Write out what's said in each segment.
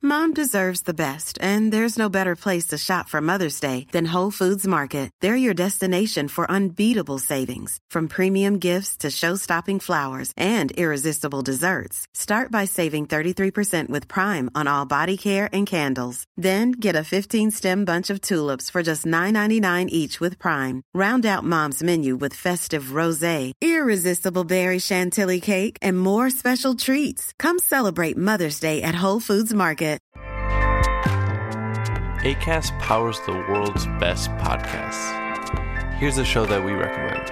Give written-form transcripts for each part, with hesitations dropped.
Mom deserves the best, and there's no better place to shop for Mother's Day than Whole Foods Market. They're your destination for unbeatable savings, from premium gifts to show-stopping flowers and irresistible desserts. Start by saving 33% with Prime on all body care and candles. Then get a 15-stem bunch of tulips for just $9.99 each with Prime. Round out Mom's menu with festive rosé, irresistible berry chantilly cake, and more special treats. Come celebrate Mother's Day at Whole Foods Market. Acast powers the world's best podcasts. Here's a show that we recommend.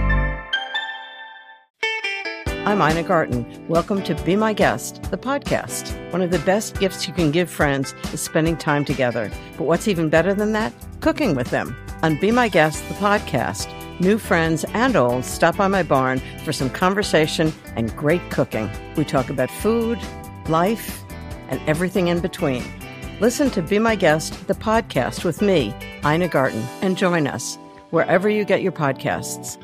I'm Ina Garten. Welcome to Be My Guest, the podcast. One of the best gifts you can give friends is spending time together. But what's even better than that? Cooking with them. On Be My Guest, the podcast, new friends and old stop by my barn for some conversation and great cooking. We talk about food, life, and everything in between. Listen to Be My Guest, the podcast with me, Ina Garten, and join us wherever you get your podcasts.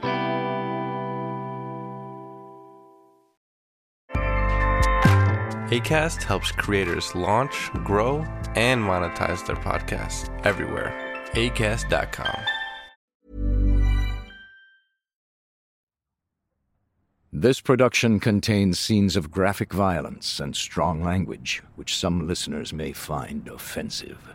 Acast helps creators launch, grow, and monetize their podcasts everywhere. Acast.com. This production contains scenes of graphic violence and strong language, which some listeners may find offensive.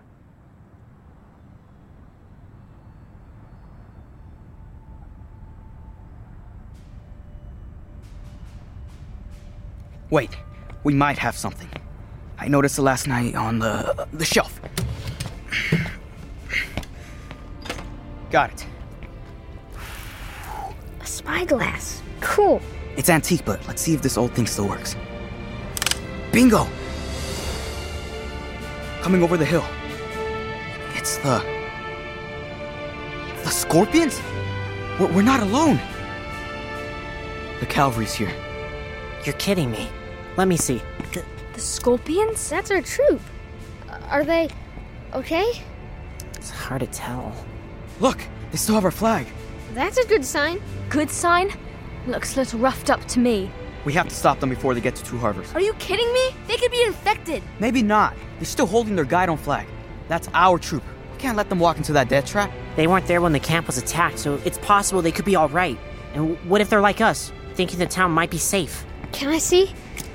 Wait, we might have something. I noticed it last night on the shelf. Got it. A spyglass. Cool. It's antique, but let's see if this old thing still works. Bingo! Coming over the hill. It's the Scorpions? We're not alone. The cavalry's here. You're kidding me. Let me see. The Scorpions? That's our troop. Are they okay? It's hard to tell. Look, they still have our flag. That's a good sign. Good sign? Looks a little roughed up to me. We have to stop them before they get to Two Harbors. Are you kidding me? They could be infected. Maybe not. They're still holding their Guidon flag. That's our troop. We can't let them walk into that death trap. They weren't there when the camp was attacked, so it's possible they could be all right. And what if they're like us, thinking the town might be safe? Can I see?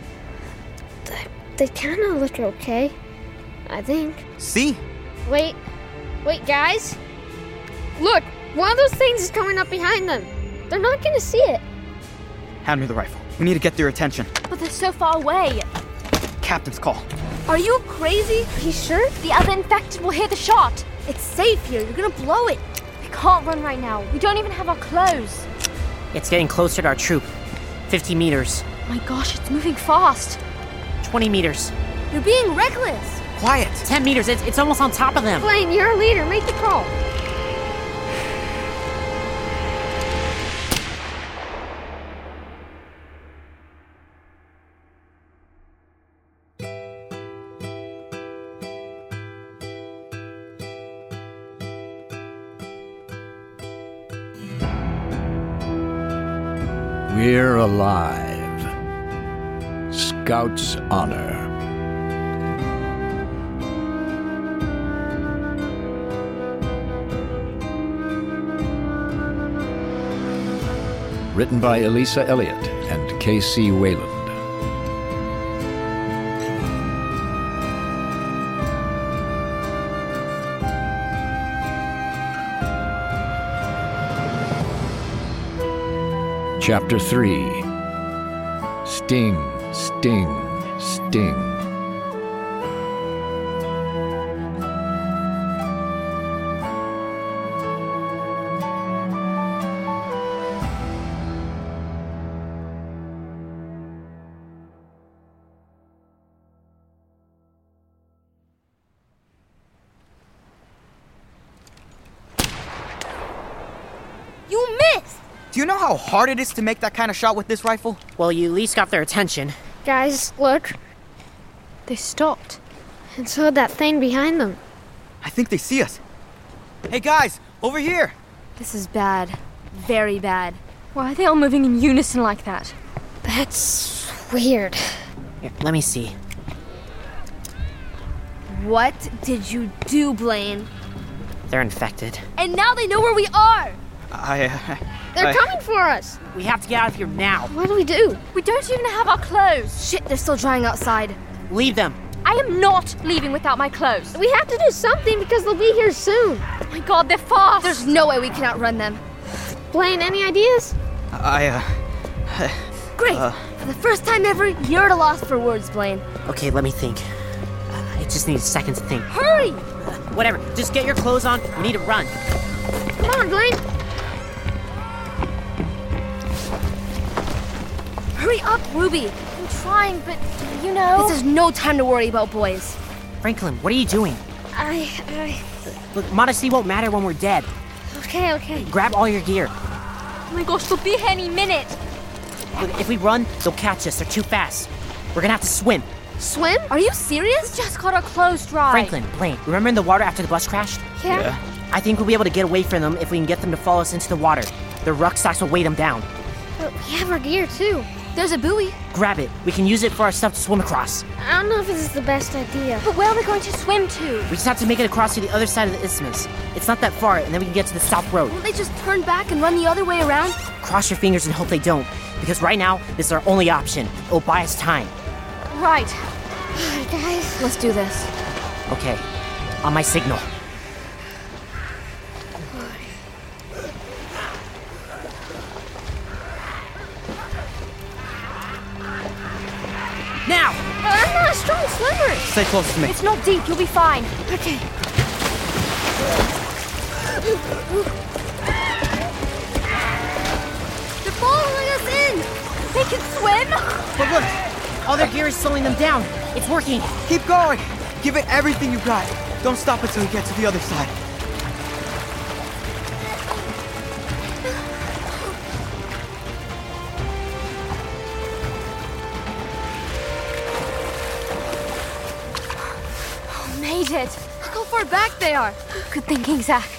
They kind of look okay, I think. See? Wait, guys. Look, one of those things is coming up behind them. They're not gonna see it. Hand me the rifle. We need to get their attention. But they're so far away. Captain's call. Are you crazy? Are you sure? The other infected will hear the shot. It's safe here. You're gonna blow it. We can't run right now. We don't even have our clothes. It's getting closer to our troop. 50 meters. My gosh, it's moving fast. 20 meters. You're being reckless. Quiet. 10 meters. It's almost on top of them. Blaine, you're a leader. Make the call. We're alive. Scout's Honor. Written by Elisa Elliott and K.C. Wayland. Chapter 3. Sting, sting, sting. You missed! Do you know how hard it is to make that kind of shot with this rifle? Well, you at least got their attention. Guys, look. They stopped. And so did that thing behind them. I think they see us. Hey guys, over here! This is bad. Very bad. Why are they all moving in unison like that? That's weird. Here, let me see. What did you do, Blaine? They're infected. And now they know where we are! They're coming for us. We have to get out of here now. What do we do? We don't even have our clothes. Shit, they're still drying outside. Leave them. I am not leaving without my clothes. We have to do something because they'll be here soon. Oh my god, they're fast! There's no way we can outrun them. Blaine, any ideas? Great! For the first time ever, you're at a loss for words, Blaine. Okay, let me think. I just need a second to think. Hurry! Whatever, just get your clothes on. We need to run. Come on, Blaine. Hurry up, Ruby. I'm trying, but you know... This is no time to worry about boys. Franklin, what are you doing? I... Look, modesty won't matter when we're dead. Okay. Grab all your gear. Oh my gosh, they'll be here any minute. Look, if we run, they'll catch us. They're too fast. We're gonna have to swim. Swim? Are you serious? We just got our clothes dry. Franklin, Blaine, remember in the water after the bus crashed? Yeah. I think we'll be able to get away from them if we can get them to follow us into the water. Their rucksacks will weigh them down. But we have our gear, too. There's a buoy. Grab it. We can use it for our stuff to swim across. I don't know if this is the best idea. But where are we going to swim to? We just have to make it across to the other side of the isthmus. It's not that far, and then we can get to the south road. Won't they just turn back and run the other way around? Cross your fingers and hope they don't, because right now, this is our only option. It'll buy us time. Right. Alright, guys. Let's do this. Okay. On my signal. Now! I'm not a strong swimmer. Stay close to me. It's not deep. You'll be fine. Okay. They're following us in. They can swim. But look! All their gear is slowing them down. It's working. Keep going. Give it everything you got. Don't stop until you get to the other side. Made it. Look how far back they are. Good thinking, Zach.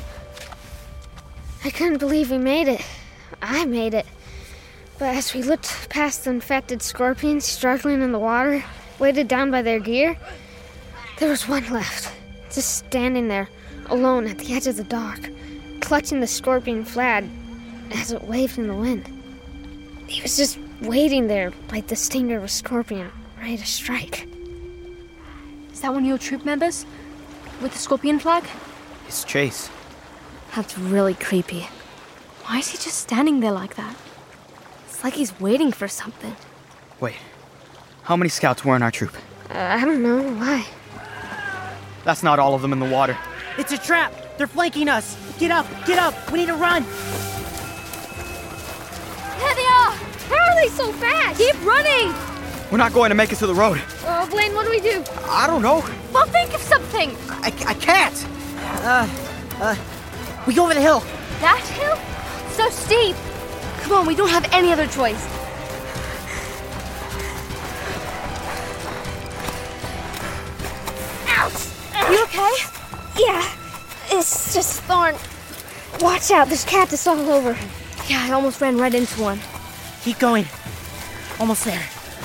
I couldn't believe we made it. I made it. But as we looked past the infected scorpions struggling in the water, weighted down by their gear, there was one left, just standing there, alone at the edge of the dock, clutching the scorpion flag as it waved in the wind. He was just waiting there like the stinger of a scorpion, ready to strike. Is that one of your troop members? With the scorpion flag? It's Chase. That's really creepy. Why is he just standing there like that? It's like he's waiting for something. Wait. How many scouts were in our troop? I don't know why. That's not all of them in the water. It's a trap! They're flanking us! Get up! Get up! We need to run! There they are! How are they so fast? Keep running! We're not going to make it to the road. Oh, Blaine, what do we do? I don't know. Well, think of something! I can't. We go over the hill! That hill? So steep! Come on, we don't have any other choice. Ouch! You okay? Yeah, it's just thorn. Watch out, there's cactus all over. Yeah, I almost ran right into one. Keep going. Almost there.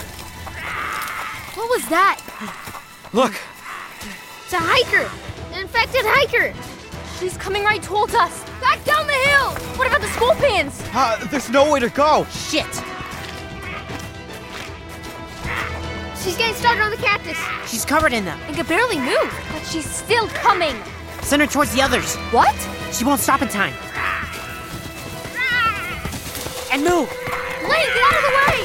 What was that? Look. It's a hiker! An infected hiker! She's coming right towards us. Back down the hill! What about the scorpions? There's nowhere to go. Shit! She's getting stuck on the cactus. She's covered in them. I can barely move, but she's still coming. Send her towards the others. What? She won't stop in time. And move! Blaine, get out of the way!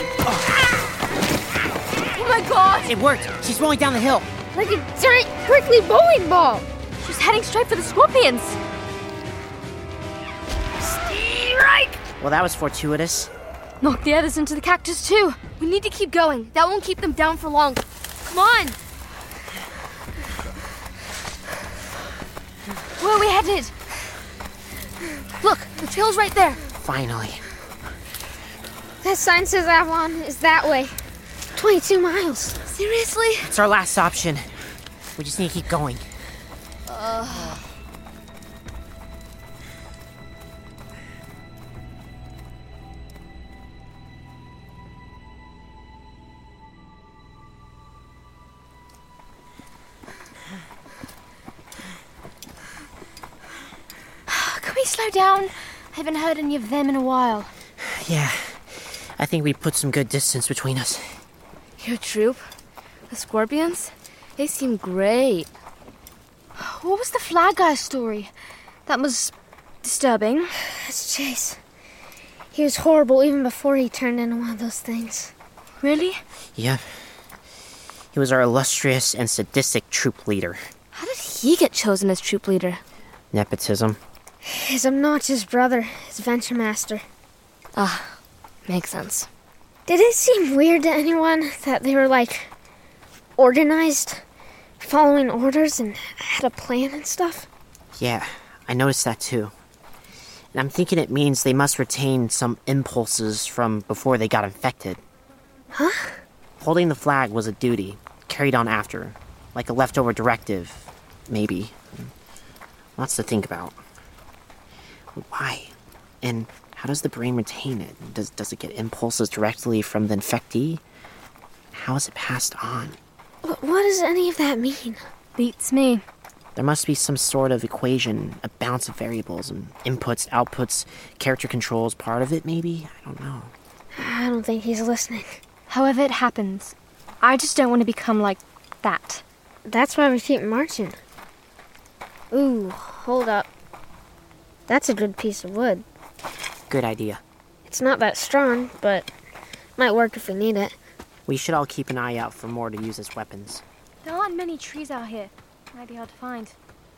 Oh my god! It worked. She's rolling down the hill. Like a giant prickly bowling ball. She's heading straight for the scorpions. Strike! Well, that was fortuitous. Knock the others into the cactus too. We need to keep going. That won't keep them down for long. Come on! Where are we headed? Look, the trail's right there. Finally. That sign says Avalon is that way. 22 miles. Seriously? It's our last option. We just need to keep going. we slow down? I haven't heard any of them in a while. Yeah, I think we put some good distance between us. Your troop? The Scorpions? They seem great. What was the flag guy's story? That was disturbing. It's Chase. He was horrible even before he turned into one of those things. Really? Yeah. He was our illustrious and sadistic troop leader. How did he get chosen as troop leader? Nepotism. His obnoxious brother is Venture Master. Ah, makes sense. Did it seem weird to anyone that they were, organized, following orders and had a plan and stuff? Yeah, I noticed that too. And I'm thinking it means they must retain some impulses from before they got infected. Huh? Holding the flag was a duty, carried on after, like a leftover directive, maybe. Lots to think about. Why? And how does the brain retain it? Does it get impulses directly from the infectee? How is it passed on? What does any of that mean? Beats me. There must be some sort of equation, a balance of variables and inputs, outputs, character controls, part of it maybe? I don't know. I don't think he's listening. However it happens, I just don't want to become like that. That's why we keep marching. Ooh, hold up. That's a good piece of wood. Good idea. It's not that strong, but might work if we need it. We should all keep an eye out for more to use as weapons. There aren't many trees out here. Might be hard to find.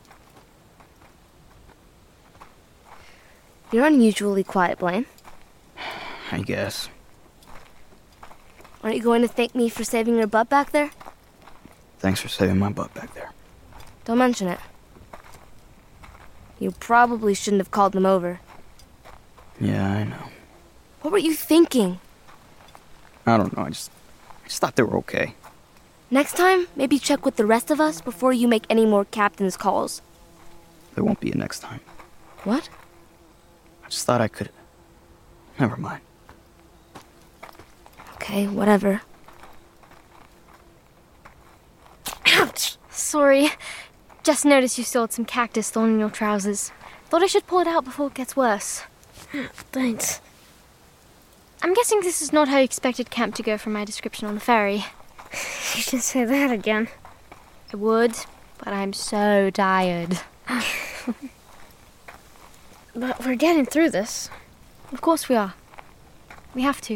You're unusually quiet, Blaine. I guess. Aren't you going to thank me for saving your butt back there? Thanks for saving my butt back there. Don't mention it. You probably shouldn't have called them over. Yeah, I know. What were you thinking? I don't know, I just thought they were okay. Next time, maybe check with the rest of us before you make any more captain's calls. There won't be a next time. What? I just thought I could... Never mind. Okay, whatever. Ouch! Sorry. Just noticed you still had some cactus thorn in your trousers. Thought I should pull it out before it gets worse. Thanks. I'm guessing this is not how you expected camp to go from my description on the ferry. You should say that again. I would, but I'm so tired. But we're getting through this. Of course we are. We have to.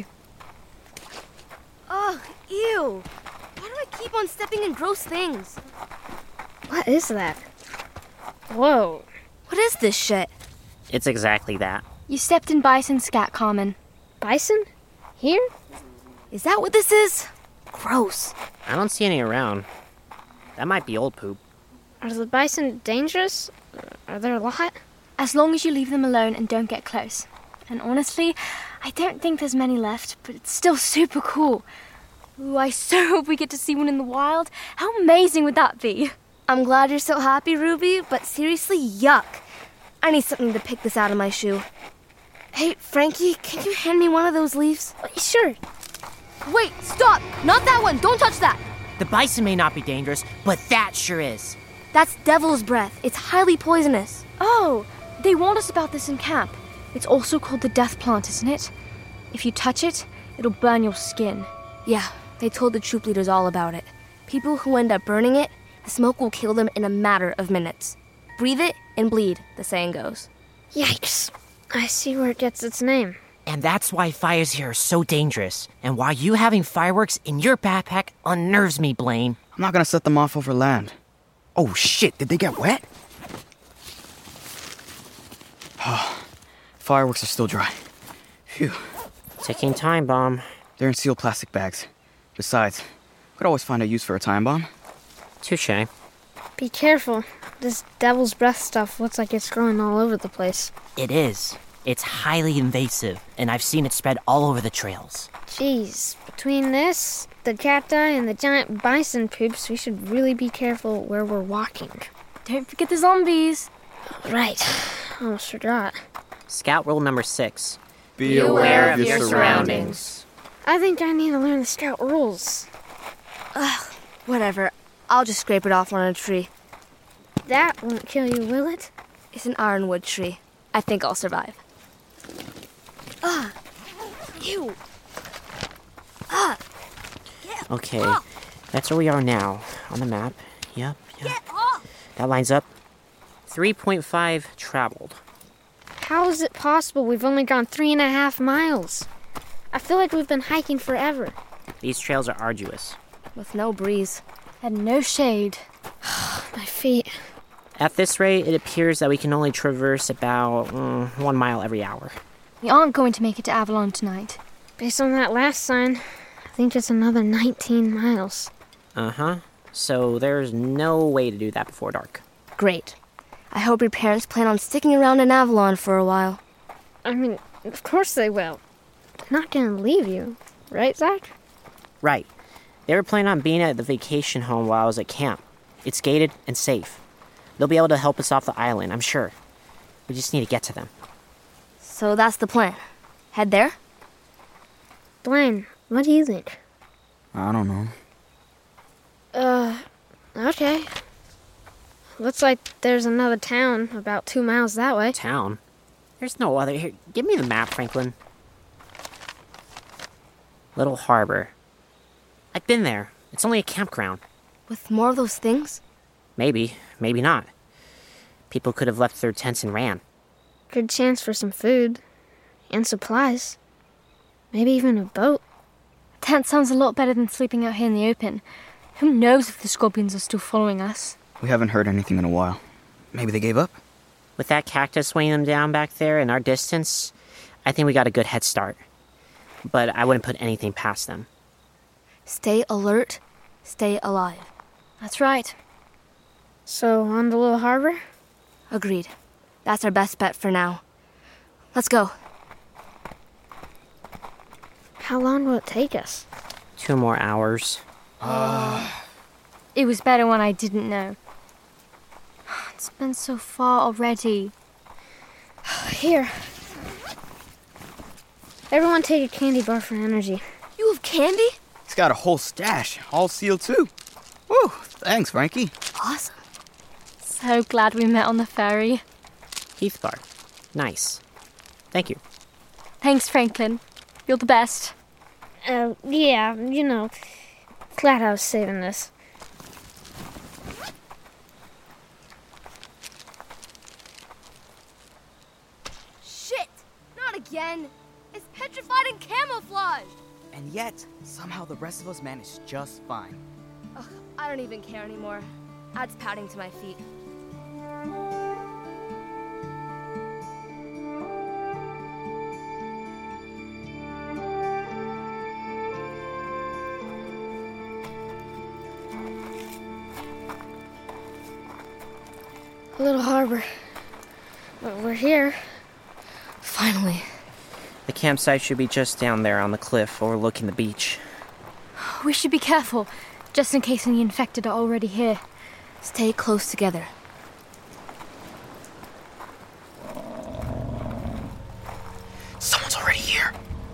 Ugh, ew. Why do I keep on stepping in gross things? What is that? Whoa. What is this shit? It's exactly that. You stepped in bison scat, Carmen. Bison? Here? Is that what this is? Gross. I don't see any around. That might be old poop. Are the bison dangerous? Are there a lot? As long as you leave them alone and don't get close. And honestly, I don't think there's many left, but it's still super cool. Ooh, I so hope we get to see one in the wild. How amazing would that be? I'm glad you're so happy, Ruby, but seriously, yuck. I need something to pick this out of my shoe. Hey, Frankie, can you hand me one of those leaves? Sure. Wait, stop! Not that one! Don't touch that! The bison may not be dangerous, but that sure is. That's devil's breath. It's highly poisonous. Oh, they warned us about this in camp. It's also called the death plant, isn't it? If you touch it, it'll burn your skin. Yeah, they told the troop leaders all about it. People who end up burning it, the smoke will kill them in a matter of minutes. Breathe it and bleed, the saying goes. Yikes. I see where it gets its name. And that's why fires here are so dangerous. And why you having fireworks in your backpack unnerves me, Blaine. I'm not gonna set them off over land. Oh shit, did they get wet? Fireworks are still dry. Phew. Ticking time bomb. They're in sealed plastic bags. Besides, could always find a use for a time bomb. Touché. Be careful. This devil's breath stuff looks like it's growing all over the place. It is. It's highly invasive, and I've seen it spread all over the trails. Jeez, between this, the cacti, and the giant bison poops, we should really be careful where we're walking. Don't forget the zombies. Right. Almost forgot. Scout rule number 6. Be aware of your surroundings. I think I need to learn the scout rules. Ugh, whatever. I'll just scrape it off on a tree. That won't kill you, will it? It's an ironwood tree. I think I'll survive. Ew. Okay, that's where we are now, on the map. Yep. That lines up. 3.5 traveled. How is it possible we've only gone 3.5 miles? I feel like we've been hiking forever. These trails are arduous. With no breeze. And no shade. My feet. At this rate, it appears that we can only traverse about 1 mile every hour. We aren't going to make it to Avalon tonight. Based on that last sign, I think it's another 19 miles. Uh-huh. So there's no way to do that before dark. Great. I hope your parents plan on sticking around in Avalon for a while. I mean, of course they will. They're not gonna leave you, right, Zach? Right. They were planning on being at the vacation home while I was at camp. It's gated and safe. They'll be able to help us off the island, I'm sure. We just need to get to them. So that's the plan. Head there? Blaine, what do you think? I don't know. Okay. Looks like there's another town about 2 miles that way. Town? There's no other. Here, give me the map, Franklin. Little Harbor. I've been there. It's only a campground. With more of those things? Maybe, maybe not. People could have left their tents and ran. Good chance for some food. And supplies. Maybe even a boat. A tent sounds a lot better than sleeping out here in the open. Who knows if the scorpions are still following us? We haven't heard anything in a while. Maybe they gave up? With that cactus weighing them down back there and our distance, I think we got a good head start. But I wouldn't put anything past them. Stay alert, stay alive. That's right. So, on the Little Harbor? Agreed. That's our best bet for now. Let's go. How long will it take us? 2 more hours. It was better when I didn't know. It's been so far already. Here. Everyone take a candy bar for energy. You have candy? He's got a whole stash, all sealed too. Woo, thanks, Frankie. Awesome. So glad we met on the ferry. Heath bar. Nice. Thank you. Thanks, Franklin. You're the best. Yeah, you know. Glad I was saving this. Shit! Not again! It's petrified and camouflaged! And yet, somehow the rest of us managed just fine. Ugh, I don't even care anymore. Adds padding to my feet. Little Harbor. We're here. Finally. The campsite should be just down there on the cliff overlooking the beach. We should be careful, just in case any infected are already here. Stay close together. Someone's already here.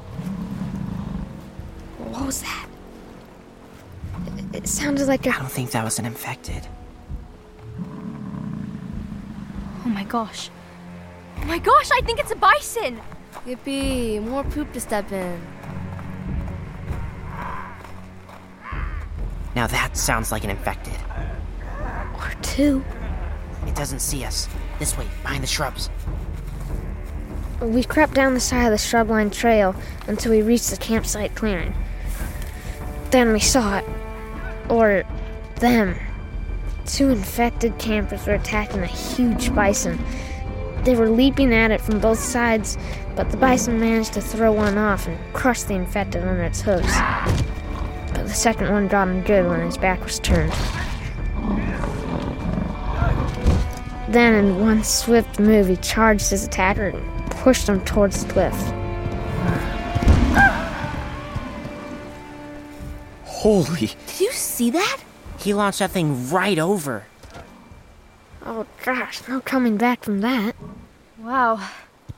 What was that? It sounded like I don't think that was an infected. Oh my gosh. Oh my gosh, I think it's a bison! Yippee, more poop to step in. Now that sounds like an infected. Or two. It doesn't see us. This way, behind the shrubs. We crept down the side of the shrubline trail until we reached the campsite clearing. Then we saw it. Or them. 2 infected campers were attacking a huge bison. They were leaping at it from both sides, but the bison managed to throw one off and crush the infected under its hooves. But the second one got him good when his back was turned. Then, in one swift move, he charged his attacker and pushed him towards the cliff. Holy. Did you see that? He launched that thing right over. Oh gosh, no coming back from that. Wow. Oh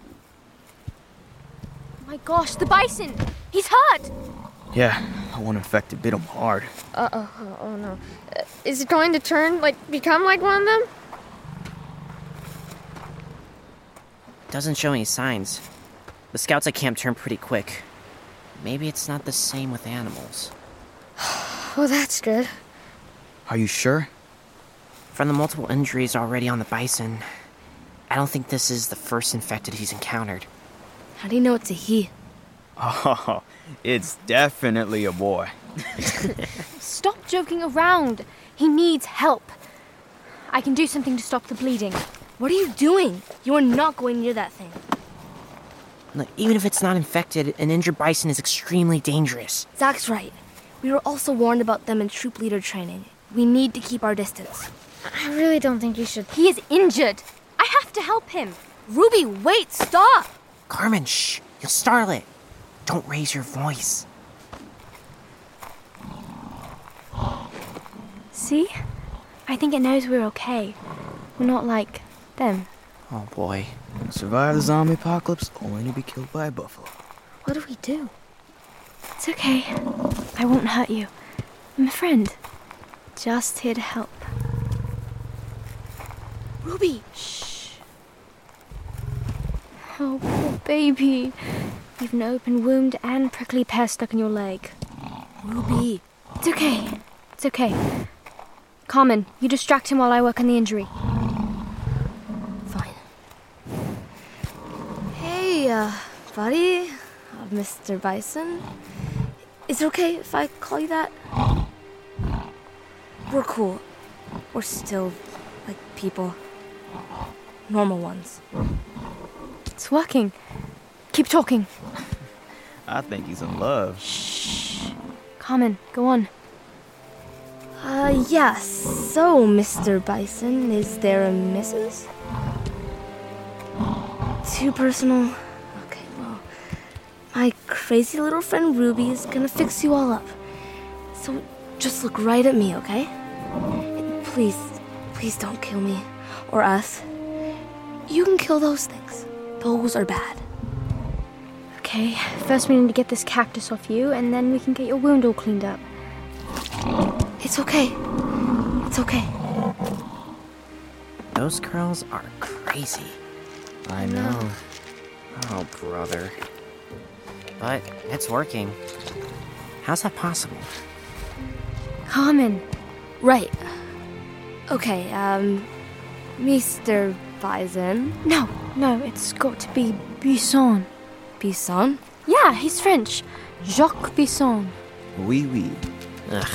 my gosh, the bison! He's hurt! Yeah, that one infected bit him hard. Oh no. Is it going to turn, become like one of them? Doesn't show any signs. The scouts at camp turned pretty quick. Maybe it's not the same with animals. Well, that's good. Are you sure? From the multiple injuries already on the bison, I don't think this is the first infected he's encountered. How do you know it's a he? Oh, it's definitely a boy. Stop joking around. He needs help. I can do something to stop the bleeding. What are you doing? You are not going near that thing. Look, even if it's not infected, an injured bison is extremely dangerous. Zach's right. We were also warned about them in troop leader training. We need to keep our distance. I really don't think you should. He is injured. I have to help him. Ruby, wait, stop! Carmen, shh. You'll startle it. Don't raise your voice. See? I think it knows we're okay. We're not like them. Oh boy. Survive the zombie apocalypse only to be killed by a buffalo. What do we do? It's okay. I won't hurt you. I'm a friend. Just here to help. Ruby! Shh. Oh, poor baby. You've an open wound and prickly pear stuck in your leg. Ruby! It's okay. It's okay. Carmen, you distract him while I work on the injury. Fine. Hey, buddy. Mr. Bison. Is it okay if I call you that? We're cool. We're still, like, people. Normal ones. It's working. Keep talking. I think he's in love. Shh. Carmen, go on. Yes. So, Mr. Bison, is there a missus? Too personal? Okay, well, my crazy little friend Ruby is gonna fix you all up. So, just look right at me, okay? Please, please don't kill me. Or us. You can kill those things. Those are bad. Okay, first we need to get this cactus off you, and then we can get your wound all cleaned up. It's okay. It's okay. Those girls are crazy. I know. Oh, brother. But it's working. How's that possible? Carmen. Right. Okay, Mr. Bison. No, it's got to be Buisson. Bison? Yeah, he's French. Jacques Buisson. Oui, oui. Ugh.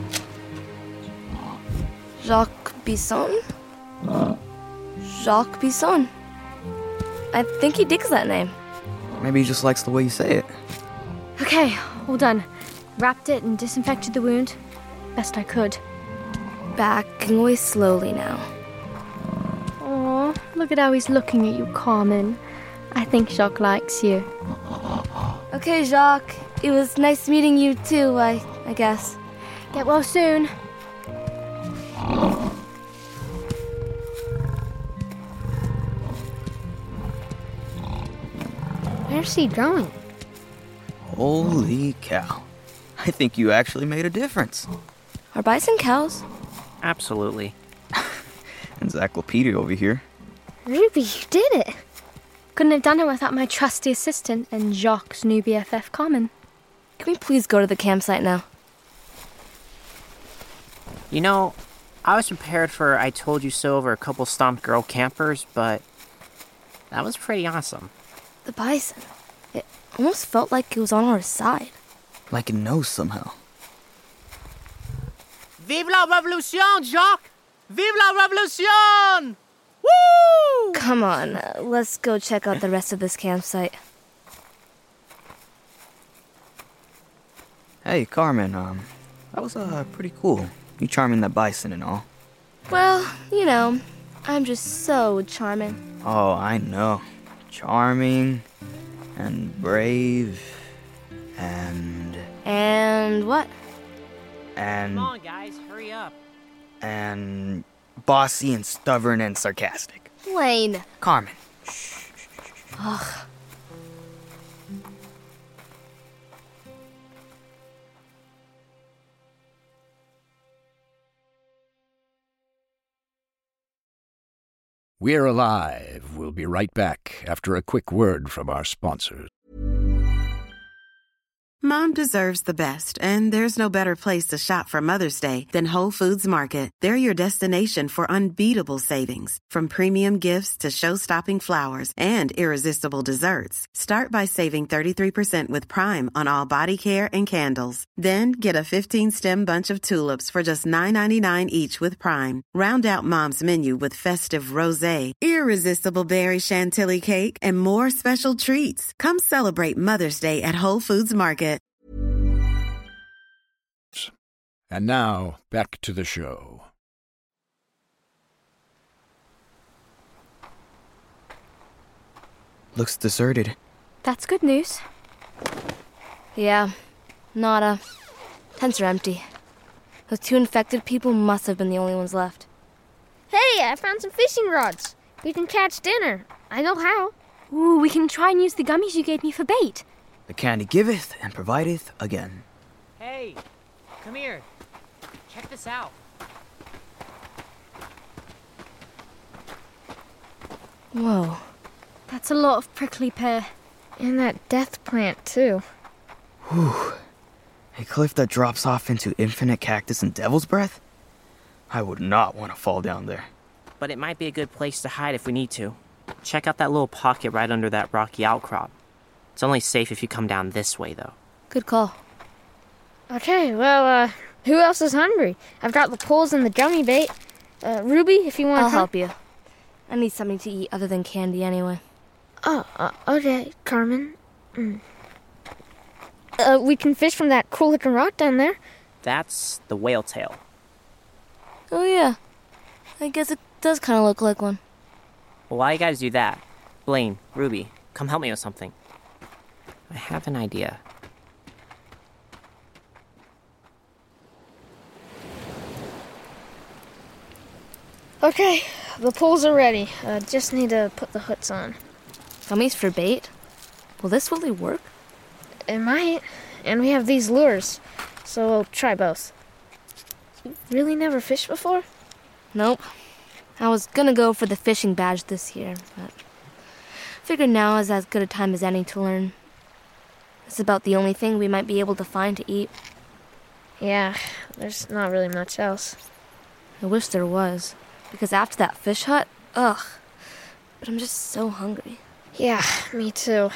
Jacques Bison? Jacques Bison. I think he digs that name. Maybe he just likes the way you say it. Okay, all done. Wrapped it and disinfected the wound. Best I could. Backing away slowly now. Aw, look at how he's looking at you, Carmen. I think Jacques likes you. Okay, Jacques. It was nice meeting you too, I guess. Get well soon. Where's he going? Holy cow. I think you actually made a difference. Are bison cows? Absolutely. Encyclopedia over here. Ruby, you did it. Couldn't have done it without my trusty assistant and Jacques' new BFF, Carmen. Can we please go to the campsite now? You know, I was prepared for I told you so over a couple stomped girl campers, but that was pretty awesome. The bison. It almost felt like it was on our side. Like it knows somehow. Vive la révolution, Jacques! Vive la révolution! Woo! Come on, let's go check out the rest of this campsite. Hey, Carmen, that was, pretty cool. You charming that bison and all. Well, you know, I'm just so charming. Oh, I know. Charming and brave and... And what? And... Come on, guys, hurry up. And... bossy and stubborn and sarcastic. Lane. Carmen. Ugh. We're Alive. We'll be right back after a quick word from our sponsors. Mom deserves the best, and there's no better place to shop for Mother's Day than Whole Foods Market. They're your destination for unbeatable savings, from premium gifts to show-stopping flowers and irresistible desserts. Start by saving 33% with Prime on all body care and candles. Then get a 15-stem bunch of tulips for just $9.99 each with Prime. Round out Mom's menu with festive rosé, irresistible berry chantilly cake, and more special treats. Come celebrate Mother's Day at Whole Foods Market. And now, back to the show. Looks deserted. That's good news. Yeah, nada. Tents are empty. Those 2 infected people must have been the only ones left. Hey, I found some fishing rods. We can catch dinner. I know how. Ooh, we can try and use the gummies you gave me for bait. The candy giveth and provideth again. Hey, come here. Check this out. Whoa. That's a lot of prickly pear. And that death plant, too. Whew. A cliff that drops off into infinite cactus and devil's breath? I would not want to fall down there. But it might be a good place to hide if we need to. Check out that little pocket right under that rocky outcrop. It's only safe if you come down this way, though. Good call. Okay, well, who else is hungry? I've got the poles and the gummy bait. Ruby, if you want to I'll help you. I need something to eat other than candy anyway. Oh, okay, Carmen. We can fish from that cool-looking rock down there. That's the whale tail. Oh, yeah. I guess it does kind of look like one. Well, why you guys do that? Blaine, Ruby, come help me with something. I have an idea. Okay, the poles are ready. Just need to put the hooks on. Gummies for bait? Will this really work? It might. And we have these lures, so we'll try both. You really never fished before? Nope. I was gonna go for the fishing badge this year, but figured now is as good a time as any to learn. It's about the only thing we might be able to find to eat. Yeah, there's not really much else. I wish there was, because after that fish hut, ugh. But I'm just so hungry. Yeah, me too.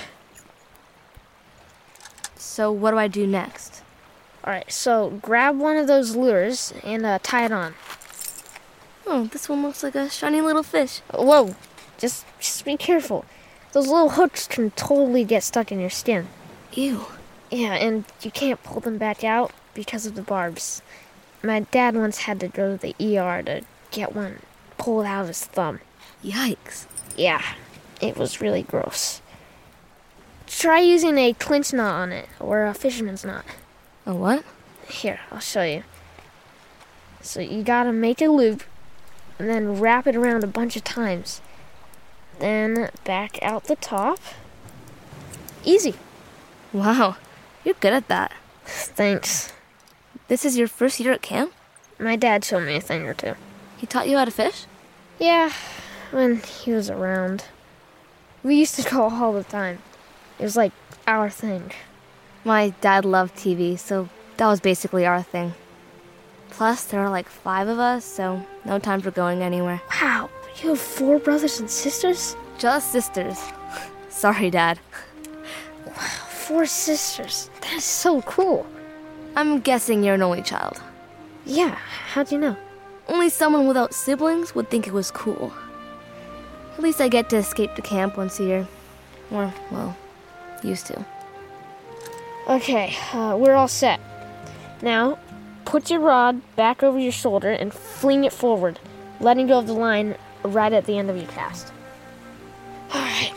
So what do I do next? Alright, so grab one of those lures and tie it on. Oh, this one looks like a shiny little fish. Whoa, just be careful. Those little hooks can totally get stuck in your skin. Ew. Yeah, and you can't pull them back out because of the barbs. My dad once had to go to the ER to get one pulled out of his thumb. Yikes. Yeah, it was really gross. Try using a clinch knot on it, or a fisherman's knot. A what? Here, I'll show you. So you gotta make a loop, and then wrap it around a bunch of times. Then back out the top. Easy. Wow, you're good at that. Thanks. This is your first year at camp? My dad showed me a thing or two. He taught you how to fish? Yeah, when he was around. We used to go all the time. It was like our thing. My dad loved TV, so that was basically our thing. Plus, there are like 5 of us, so no time for going anywhere. Wow, you have 4 brothers and sisters? Just sisters. Sorry, Dad. Wow, 4 sisters. That is so cool. I'm guessing you're an only child. Yeah, how'd you know? Only someone without siblings would think it was cool. At least I get to escape to camp once a year. Or, well, used to. Okay, we're all set. Now, put your rod back over your shoulder and fling it forward, letting go of the line right at the end of your cast. Alright.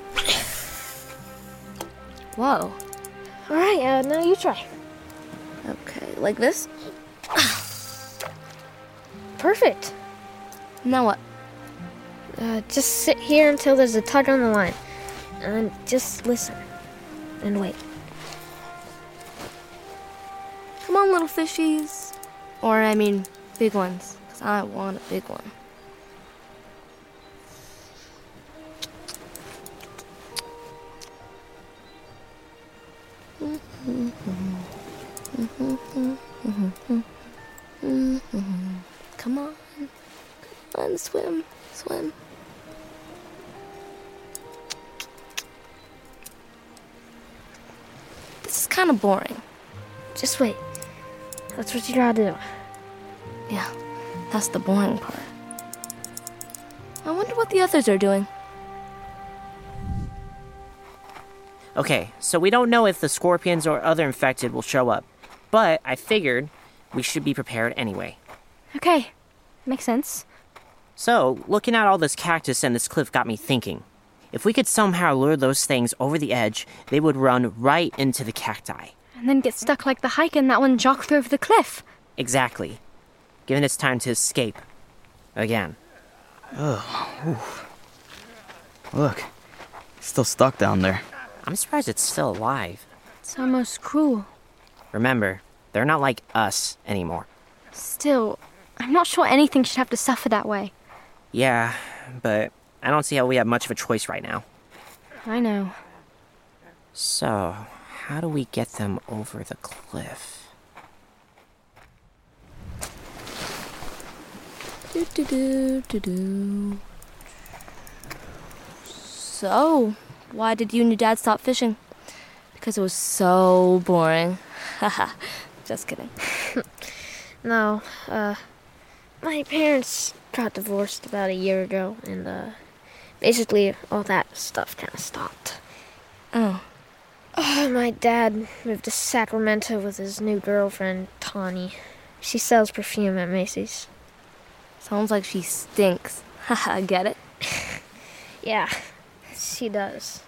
Whoa. Alright, now you try. Okay, like this? Perfect. Now what? Just sit here until there's a tug on the line. And just listen. And wait. Come on, little fishies. Or, I mean, big ones. Because I want a big one. Come on. Come on, swim. Swim. This is kind of boring. Just wait. That's what you gotta do. Yeah, that's the boring part. I wonder what the others are doing. Okay, so we don't know if the scorpions or other infected will show up, but I figured we should be prepared anyway. Okay, makes sense. So, looking at all this cactus and this cliff got me thinking. If we could somehow lure those things over the edge, they would run right into the cacti. And then get stuck like the hiker in that one Jock threw over the cliff. Exactly. Giving us time to escape. Again. Look, it's still stuck down there. I'm surprised it's still alive. It's almost cruel. Remember, they're not like us anymore. Still, I'm not sure anything should have to suffer that way. Yeah, but I don't see how we have much of a choice right now. I know. So, how do we get them over the cliff? So, why did you and your dad stop fishing? Because it was so boring. Haha, just kidding. No, my parents got divorced about a year ago, and, basically all that stuff kind of stopped. Oh. My dad moved to Sacramento with his new girlfriend, Tawny. She sells perfume at Macy's. Sounds like she stinks. Haha, get it? Yeah, she does.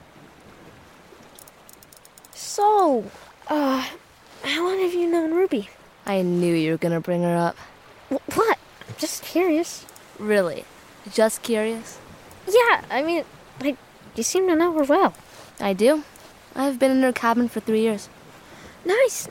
So, how long have you known Ruby? I knew you were gonna bring her up. What? I'm just curious. Really? Just curious? Yeah, I mean, like, you seem to know her well. I do. I've been in her cabin for 3 years. Nice.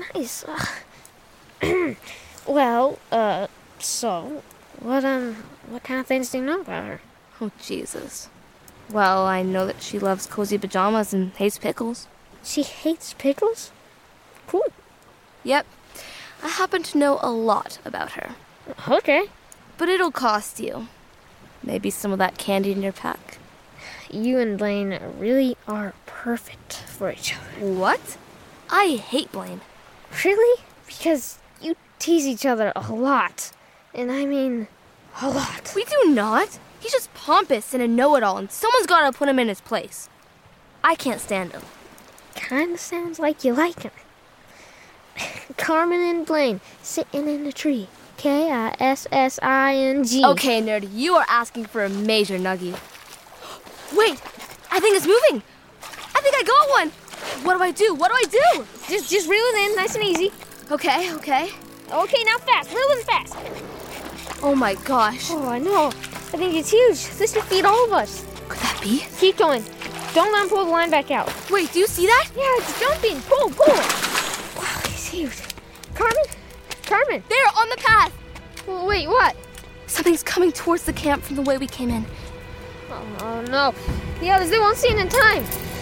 Well, so, what kind of things do you know about her? Oh, Jesus. Well, I know that she loves cozy pajamas and hates pickles. She hates pickles? Cool. Yep. I happen to know a lot about her. Okay. But it'll cost you. Maybe some of that candy in your pack. You and Blaine really are perfect for each other. What? I hate Blaine. Really? Because you tease each other a lot. And I mean, a lot. We do not. He's just pompous and a know-it-all, and someone's got to put him in his place. I can't stand him. Kinda sounds like you like him. Carmen and Blaine sitting in a tree. Kissing. Okay, nerd, you are asking for a major nuggie. Wait, I think it's moving. I think I got one. What do? Just reel it in, nice and easy. Okay. Okay, now fast, reel it fast. Oh my gosh. Oh, I know. I think it's huge. This could feed all of us. Could that be? Keep going. Don't let him pull the line back out. Wait, do you see that? Yeah, it's jumping. Pull. Wow, he's huge. Carmen. There, on the path. Wait, what? Something's coming towards the camp from the way we came in. Oh, no. The others, they won't see it in time.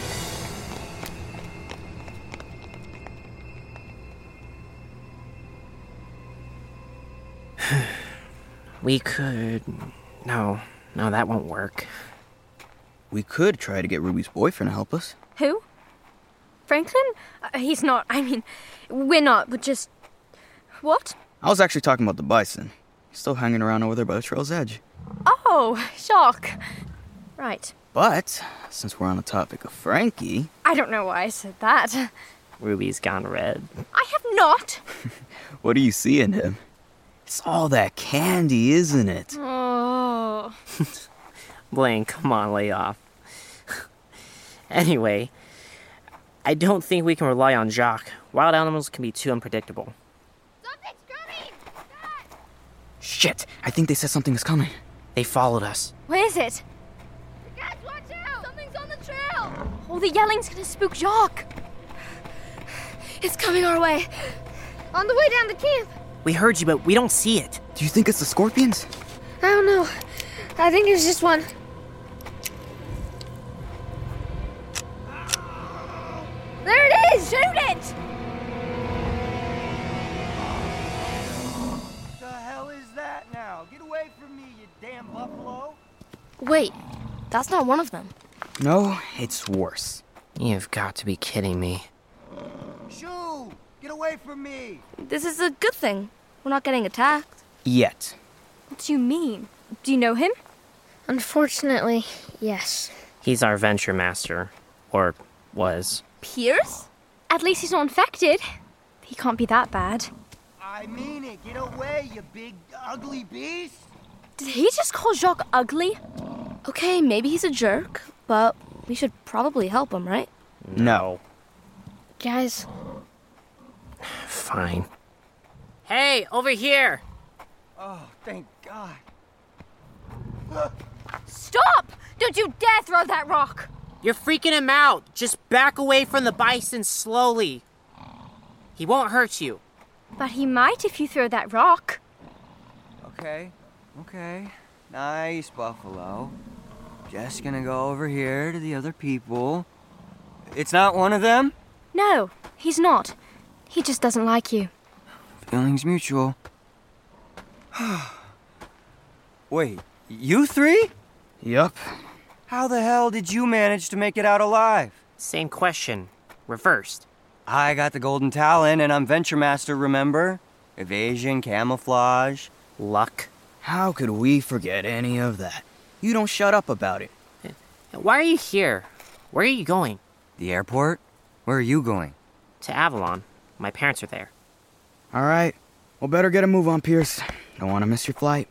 We could... No, that won't work. We could try to get Ruby's boyfriend to help us. Who? Franklin? He's not. I mean, we're not. We're just... What? I was actually talking about the bison. He's still hanging around over there by the trail's edge. Oh, shock. Right. But, since we're on the topic of Frankie... I don't know why I said that. Ruby's gone red. I have not. What do you see in him? It's all that candy, isn't it? Oh. Blaine, come on, lay off. Anyway, I don't think we can rely on Jacques. Wild animals can be too unpredictable. Something's coming! Dad! Shit, I think they said something is coming. They followed us. Where is it? Guys, watch out! Something's on the trail! Oh, the yelling's gonna spook Jacques. It's coming our way. On the way down to camp. We heard you, but we don't see it. Do you think it's the scorpions? I don't know. I think it's just one. There it is! Shoot away from me, you damn buffalo! Wait, that's not one of them. No, it's worse. You've got to be kidding me. Shoo! Get away from me! This is a good thing. We're not getting attacked. Yet. What do you mean? Do you know him? Unfortunately, yes. He's our venture master. Or was. Pierce? At least he's not infected. He can't be that bad. I mean it. Get away, you big, ugly beast! Did he just call Jacques ugly? Okay, maybe he's a jerk, but we should probably help him, right? No. Guys, Fine. Hey, over here! Oh, thank God. Stop! Don't you dare throw that rock! You're freaking him out. Just back away from the bison slowly. He won't hurt you. But he might if you throw that rock. Okay. Nice, Buffalo. Just gonna go over here to the other people. It's not one of them? No, he's not. He just doesn't like you. Feelings mutual. Wait, you three? Yup. How the hell did you manage to make it out alive? Same question. Reversed. I got the golden talent and I'm venture master, remember? Evasion, camouflage. Luck. How could we forget any of that? You don't shut up about it. Why are you here? Where are you going? The airport? Where are you going? To Avalon. My parents are there. All right. Well, better get a move on, Pierce. Don't want to miss your flight.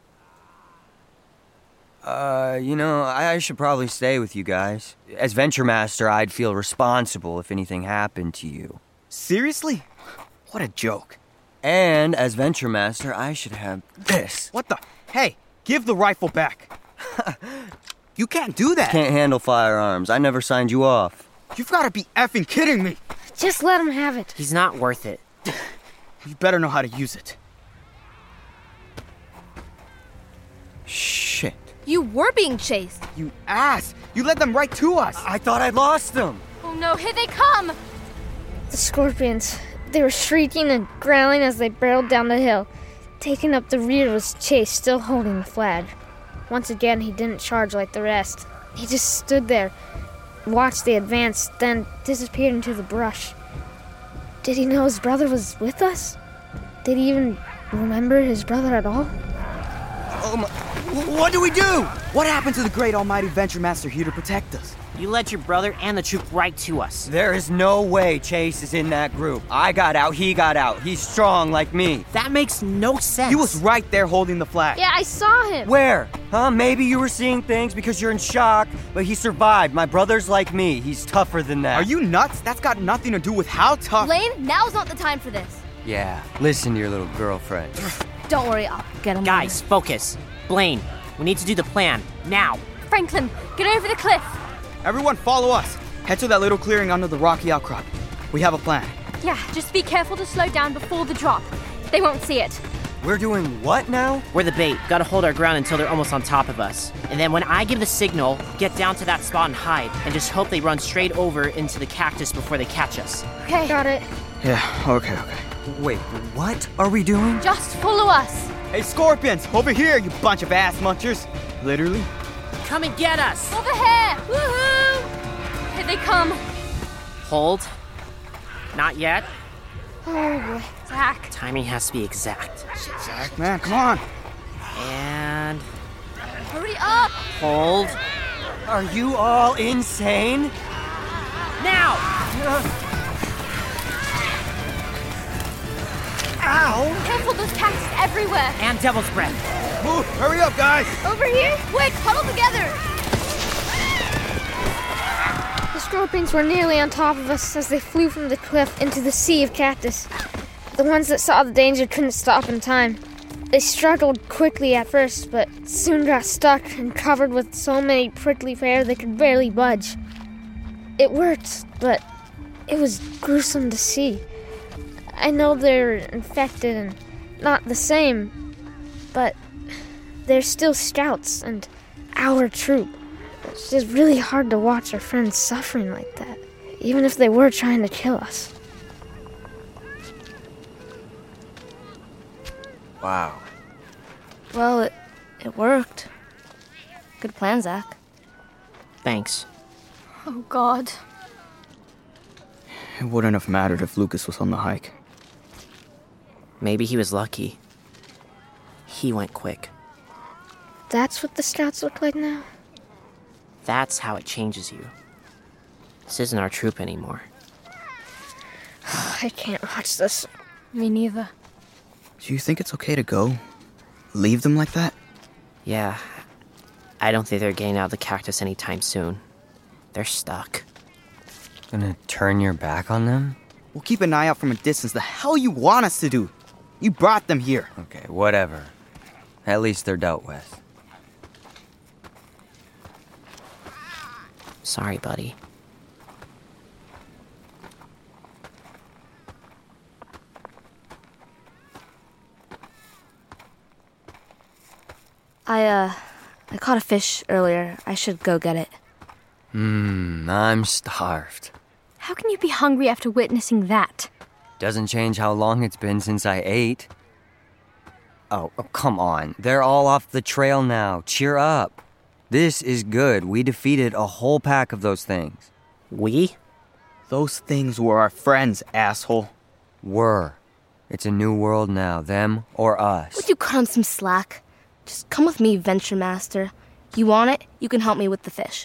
I should probably stay with you guys. As venture master, I'd feel responsible if anything happened to you. Seriously? What a joke. And as venture master, I should have this. What the? Hey, give the rifle back. You can't do that. Can't handle firearms. I never signed you off. You've got to be effing kidding me. just let him have it. He's not worth it. You better know how to use it. Shit. You were being chased. You ass! You led them right to us! I thought I'd lost them. Oh no, here they come! The scorpions, they were shrieking and growling as they barreled down the hill. Taking up the rear was Chase, still holding the flag. Once again, he didn't charge like the rest. He just stood there, watched the advance, then disappeared into the brush. Did he know his brother was with us? Did he even remember his brother at all? What do we do? What happened to the great almighty Venture Master here to protect us? You led your brother and the troop right to us. There is no way Chase is in that group. I got out, he got out. He's strong like me. That makes no sense. He was right there holding the flag. Yeah, I saw him. Where? Huh? Maybe you were seeing things because you're in shock, but he survived. My brother's like me. He's tougher than that. Are you nuts? That's got nothing to do with how tough... Blaine, now's not the time for this. Yeah, listen to your little girlfriend. Don't worry, I'll get him. Guys, focus. Blaine, we need to do the plan. Now. Franklin, get over the cliff. Everyone follow us. Head to that little clearing under the rocky outcrop. We have a plan. Yeah, just be careful to slow down before the drop. They won't see it. We're doing what now? We're the bait. Gotta hold our ground until they're almost on top of us. And then when I give the signal, get down to that spot and hide. And just hope they run straight over into the cactus before they catch us. Okay. Got it. Yeah, okay. Wait, what are we doing? Just follow us. Hey, scorpions, over here, you bunch of ass munchers. Literally. Come and get us! Over here! Woohoo! Here they come. Hold. Not yet. Oh boy. Zach. Timing has to be exact. Zach, man, come on. And... Hurry up! hold. Are you all insane? Now! Ow! Careful, there's cactus everywhere. And devil's breath. Move, hurry up, guys. Over here? Quick, huddle together! The scorpions were nearly on top of us as they flew from the cliff into the sea of cactus. The ones that saw the danger couldn't stop in time. They struggled quickly at first, but soon got stuck and covered with so many prickly pear they could barely budge. It worked, but it was gruesome to see. I know they're infected and not the same, but they're still scouts and our troop. It's just really hard to watch our friends suffering like that, even if they were trying to kill us. Wow. Well, It worked. Good plan, Zach. Thanks. Oh, God. It wouldn't have mattered if Lucas was on the hike. Maybe he was lucky. He went quick. That's what the scouts look like now? That's how it changes you. This isn't our troop anymore. I can't watch this. Me neither. Do you think it's okay to go? Leave them like that? Yeah. I don't think they're getting out of the cactus anytime soon. They're stuck. Gonna turn your back on them? We'll keep an eye out from a distance. The hell you want us to do? You brought them here. Okay, whatever. At least they're dealt with. Sorry, buddy. I caught a fish earlier. I should go get it. I'm starved. How can you be hungry after witnessing that? Doesn't change how long it's been since I ate. Oh, come on. They're all off the trail now. Cheer up. This is good. We defeated a whole pack of those things. We? Those things were our friends, asshole. Were. It's a new world now, them or us. Would you cut him some slack? Just come with me, Venture Master. You want it? You can help me with the fish.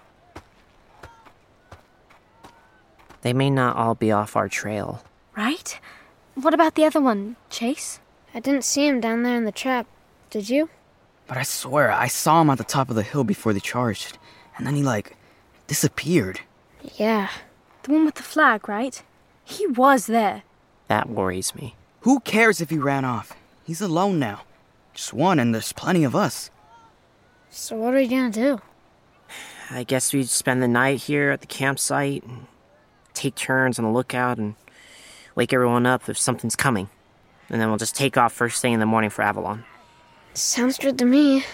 They may not all be off our trail. Right? What about the other one, Chase? I didn't see him down there in the trap. Did you? But I swear, I saw him at the top of the hill before they charged. And then he, disappeared. Yeah. The one with the flag, right? He was there. That worries me. Who cares if he ran off? He's alone now. Just one, and there's plenty of us. So what are you gonna do? I guess we'd spend the night here at the campsite, and take turns on the lookout, and wake everyone up if something's coming. And then we'll just take off first thing in the morning for Avalon. Sounds good to me.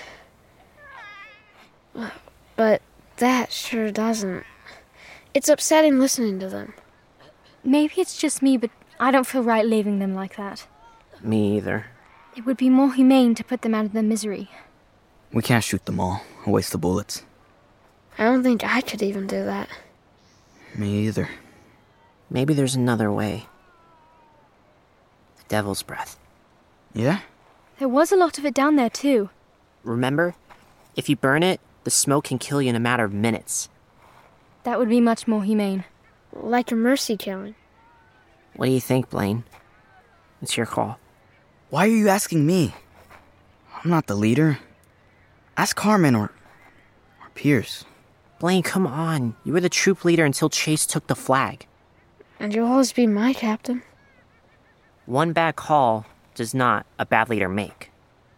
But that sure doesn't. It's upsetting listening to them. Maybe it's just me, but I don't feel right leaving them like that. Me either. It would be more humane to put them out of their misery. We can't shoot them all. I'll waste the bullets. I don't think I could even do that. Me either. Maybe there's another way. The Devil's Breath. Yeah? There was a lot of it down there, too. Remember? If you burn it, the smoke can kill you in a matter of minutes. That would be much more humane. Like a mercy killing. What do you think, Blaine? It's your call. Why are you asking me? I'm not the leader. Ask Carmen or Pierce. Blaine, come on. You were the troop leader until Chase took the flag. And you'll always be my captain. One bad call does not a bad leader make.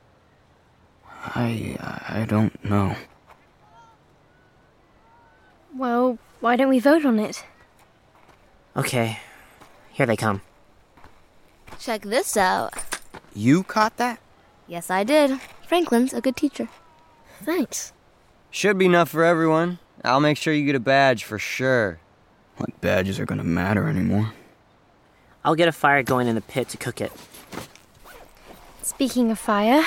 I don't know. Well, why don't we vote on it? Okay, here they come. Check this out. You caught that? Yes, I did. Franklin's a good teacher. Thanks. Should be enough for everyone. I'll make sure you get a badge for sure. What badges are gonna matter anymore? I'll get a fire going in the pit to cook it. Speaking of fire...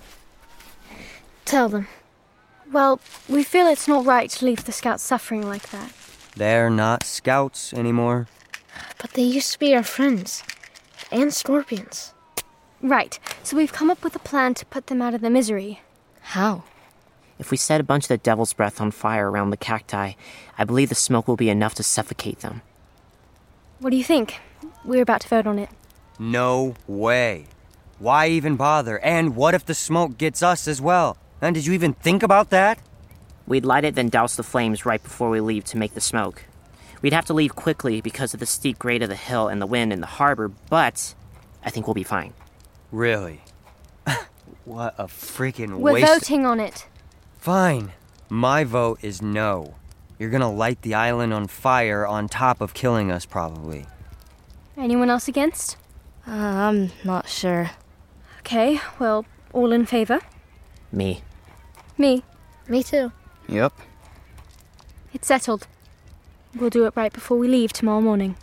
Tell them. Well, we feel it's not right to leave the scouts suffering like that. They're not scouts anymore. But they used to be our friends. And scorpions. Right, so we've come up with a plan to put them out of their misery. How? If we set a bunch of the Devil's Breath on fire around the cacti, I believe the smoke will be enough to suffocate them. What do you think? We're about to vote on it. No way. Why even bother? And what if the smoke gets us as well? And did you even think about that? We'd light it, then douse the flames right before we leave to make the smoke. We'd have to leave quickly because of the steep grade of the hill and the wind in the harbor, but I think we'll be fine. Really? What a freaking We're waste. voting on it. Fine. My vote is no. You're gonna light the island on fire on top of killing us, probably. Anyone else against? I'm not sure. Okay, well, all in favor? Me. Me. Me too. Yep. It's settled. We'll do it right before we leave tomorrow morning.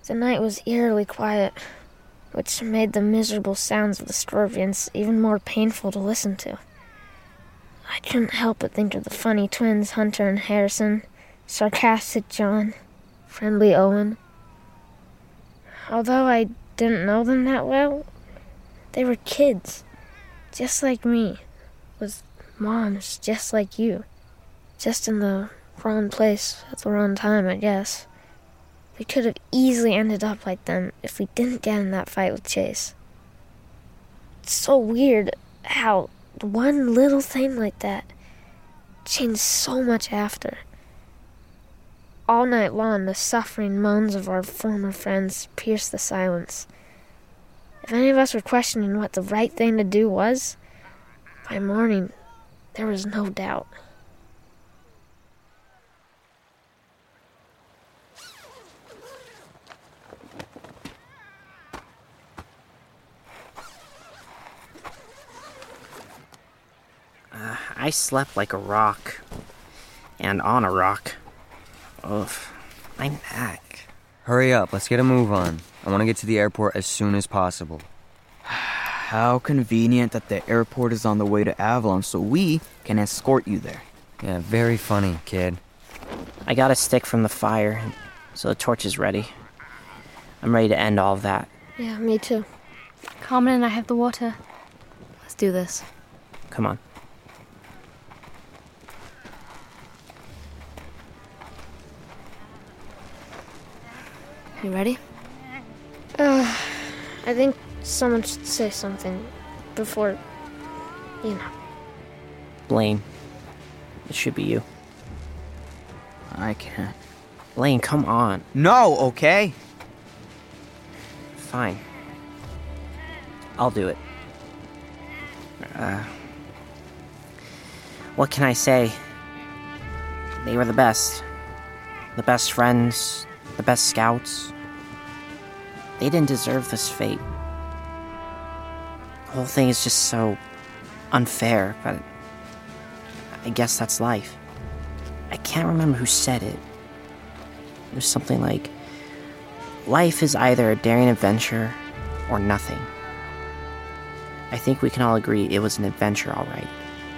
The night was eerily quiet, which made the miserable sounds of the scorpions even more painful to listen to. I couldn't help but think of the funny twins Hunter and Harrison, sarcastic John, friendly Owen. Although I didn't know them that well, they were kids, just like me, with moms just like you. Just in the wrong place at the wrong time, I guess. We could have easily ended up like them if we didn't get in that fight with Chase. It's so weird how one little thing like that changed so much after. All night long, the suffering moans of our former friends pierced the silence. If any of us were questioning what the right thing to do was, by morning, there was no doubt. I slept like a rock. And on a rock. Ugh, my back. Hurry up, let's get a move on. I want to get to the airport as soon as possible. How convenient that the airport is on the way to Avalon so we can escort you there. Yeah, very funny, kid. I got a stick from the fire, so the torch is ready. I'm ready to end all of that. Yeah, me too. Carmen and I have the water. Let's do this. Come on. You ready? I think someone should say something before, you know. Blaine. It should be you. I can't. Blaine, come on. No, okay? Fine. I'll do it. What can I say? They were the best. The best friends, the best scouts. They didn't deserve this fate. The whole thing is just so unfair, but I guess that's life. I can't remember who said it. It was something like, life is either a daring adventure or nothing. I think we can all agree it was an adventure, all right.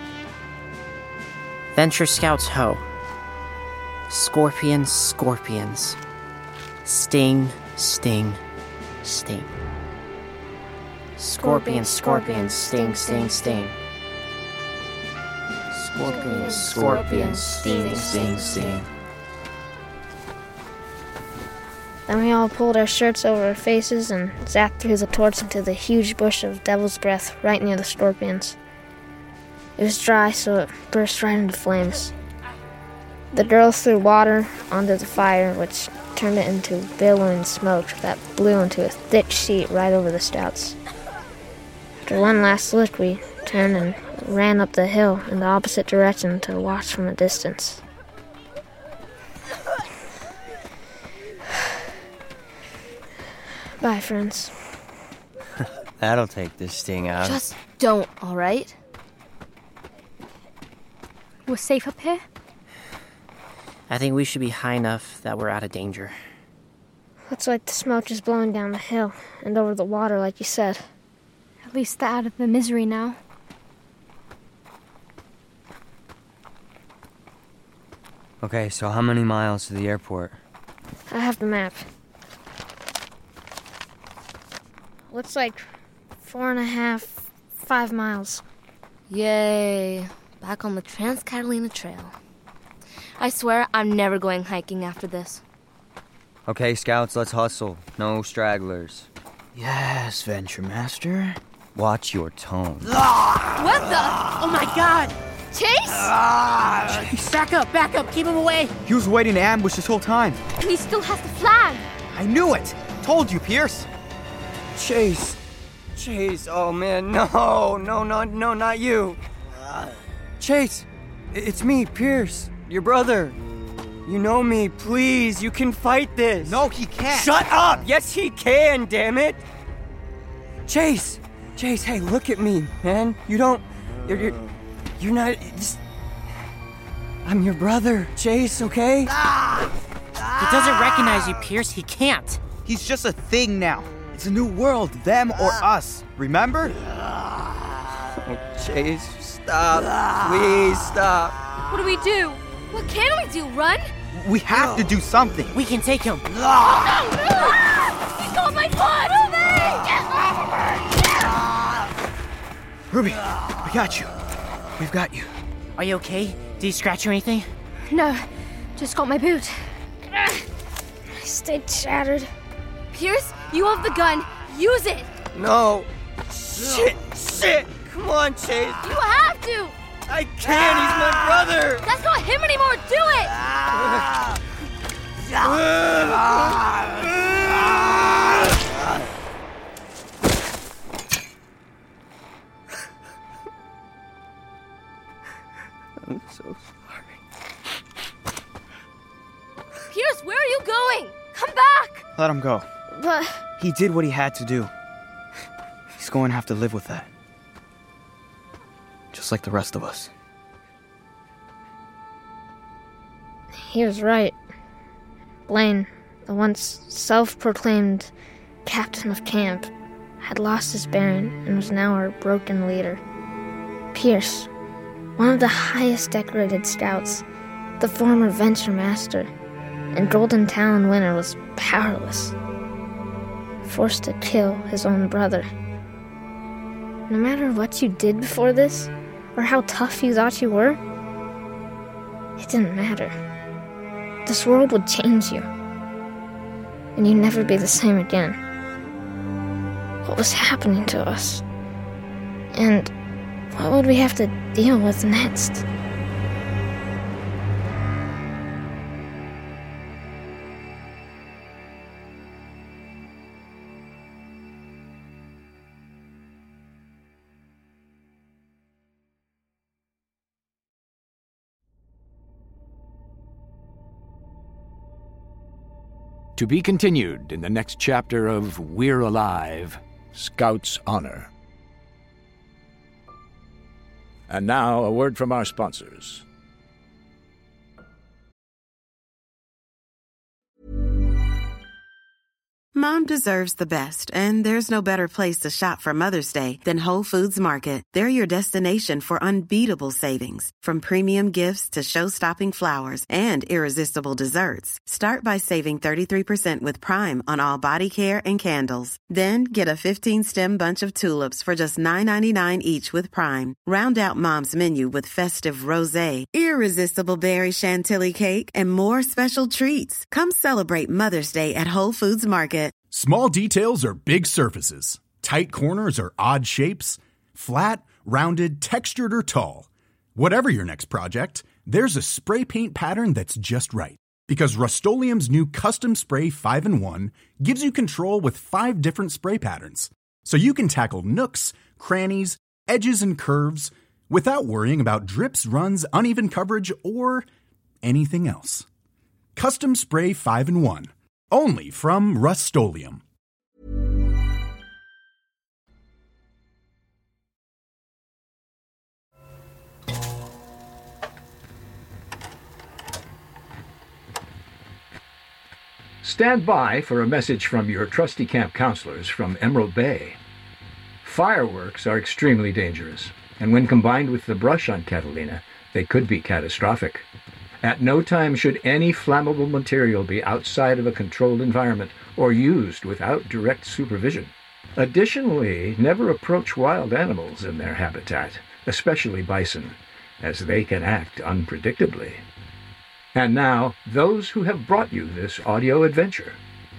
Venture Scouts ho. Scorpions, scorpions. Sting, sting, sting. Scorpions, scorpions, sting, sting, sting. Scorpions, scorpions, sting, sting, sting. Then we all pulled our shirts over our faces and zapped through the torch into the huge bush of devil's breath right near the scorpions. It was dry, so it burst right into flames. The girls threw water onto the fire, which turned it into billowing smoke that blew into a thick sheet right over the scouts. After one last look, we turned and ran up the hill in the opposite direction to watch from a distance. Bye, friends. That'll take this sting out. Just don't, all right? We're safe up here? I think we should be high enough that we're out of danger. Looks like the smoke is blowing down the hill and over the water, like you said. At least they're out of the misery now. Okay, so how many miles to the airport? I have the map. Looks like 4.5, 5 miles. Yay. Back on the Trans-Catalina Trail. I swear I'm never going hiking after this. Okay, Scouts, let's hustle. No stragglers. Yes, Venture Master. Watch your tone. What the? Oh my god! Chase? Back up, keep him away! He was waiting to ambush this whole time. And he still has the flag! I knew it! Told you, Pierce! Chase, oh man, no, not you. Chase, it's me, Pierce, your brother. You know me, please, you can fight this. No, he can't. Shut up! Yes, he can, damn it! Chase, hey, look at me, man. You're not, I'm your brother, Chase, okay? He doesn't recognize you, Pierce, he can't. He's just a thing now. It's a new world, them or us. Remember? Oh, Chase, stop. Please stop. What do we do? What can we do? Run? We have to do something. We can take him. He's got my foot! Ruby, we got you. We've got you. Are you okay? Did you scratch or anything? No, just got my boot. I stayed shattered. Pierce, you have the gun. Use it! No. Shit. Come on, Chase. You have to! I can't. He's my brother. That's not him anymore. Do it! I'm so sorry. Pierce, where are you going? Come back! Let him go. But He did what he had to do. He's going to have to live with that. Just like the rest of us. he was right. Blaine, the once self-proclaimed captain of camp, had lost his bearing and was now our broken leader. Pierce, one of the highest decorated scouts, the former venture master, and Golden Talon winner, was powerless, forced to kill his own brother. No matter what you did before this, or how tough you thought you were, it didn't matter. This world would change you, and you'd never be the same again. What was happening to us? And what would we have to deal with next? To be continued in the next chapter of We're Alive, Scout's Honor. And now, a word from our sponsors. Mom deserves the best, and there's no better place to shop for Mother's Day than Whole Foods Market. They're your destination for unbeatable savings, from premium gifts to show-stopping flowers and irresistible desserts. Start by saving 33% with Prime on all body care and candles. Then get a 15-stem bunch of tulips for just $9.99 each with Prime. Round out Mom's menu with festive rosé, irresistible berry chantilly cake, and more special treats. Come celebrate Mother's Day at Whole Foods Market. Small details are big surfaces. Tight corners are odd shapes. Flat, rounded, textured, or tall. Whatever your next project, there's a spray paint pattern that's just right. Because Rust-Oleum's new Custom Spray 5-in-1 gives you control with 5 different spray patterns. So you can tackle nooks, crannies, edges, and curves without worrying about drips, runs, uneven coverage, or anything else. Custom Spray 5-in-1. Only from Rust-Oleum. Stand by for a message from your trusty camp counselors from Emerald Bay. Fireworks are extremely dangerous, and when combined with the brush on Catalina, they could be catastrophic. At no time should any flammable material be outside of a controlled environment or used without direct supervision. Additionally, never approach wild animals in their habitat, especially bison, as they can act unpredictably. And now, those who have brought you this audio adventure.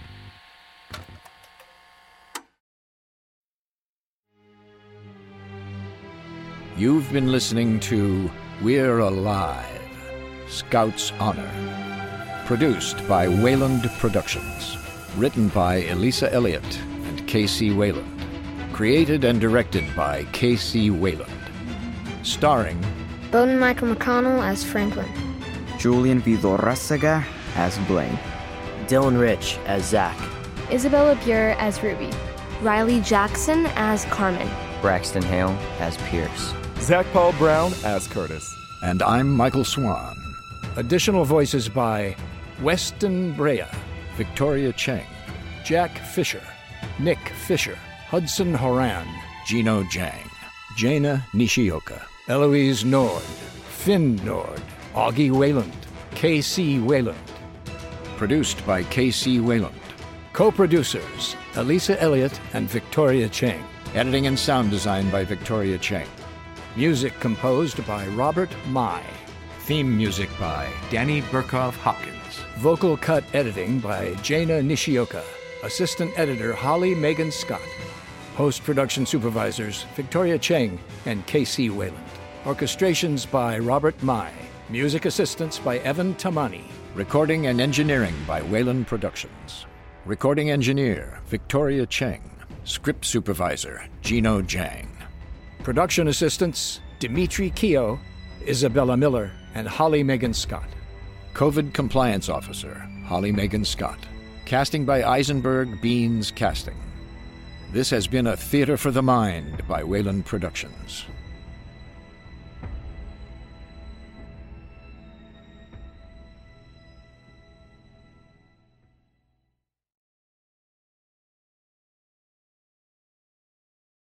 You've been listening to We're Alive, Scout's Honor. Produced by Wayland Productions. Written by Elisa Elliott and K.C. Wayland. Created and directed by K.C. Wayland. Starring Bowden Michael McConnell as Franklin. Julian Vidorrasaga as Blaine. Dylan Rich as Zach. Isabella Bure as Ruby. Riley Jackson as Carmen. Braxton Hale as Pierce. Zach Paul Brown as Curtis. And I'm Michael Swan. Additional voices by Weston Brea, Victoria Cheng, Jack Fisher, Nick Fisher, Hudson Horan, Gino Jang, Jaina Nishioka, Eloise Nord, Finn Nord, Augie Wayland, K.C. Wayland. Produced by K.C. Wayland. Co-producers, Elisa Elliott and Victoria Cheng. Editing and sound design by Victoria Cheng. Music composed by Robert Mai. Theme music by Danny Burkhoff Hopkins. Vocal cut editing by Jaina Nishioka. Assistant editor Holly Megan Scott. Post-production supervisors Victoria Cheng and K.C. Wayland. Orchestrations by Robert Mai. Music assistance by Evan Tamani. Recording and engineering by Wayland Productions. Recording engineer Victoria Cheng. Script supervisor Gino Jang. Production assistants Dimitri Keogh, Isabella Miller, and Holly Megan Scott. COVID compliance officer Holly Megan Scott. Casting by Eisenberg Beans Casting. This has been a Theater for the Mind by Wayland Productions.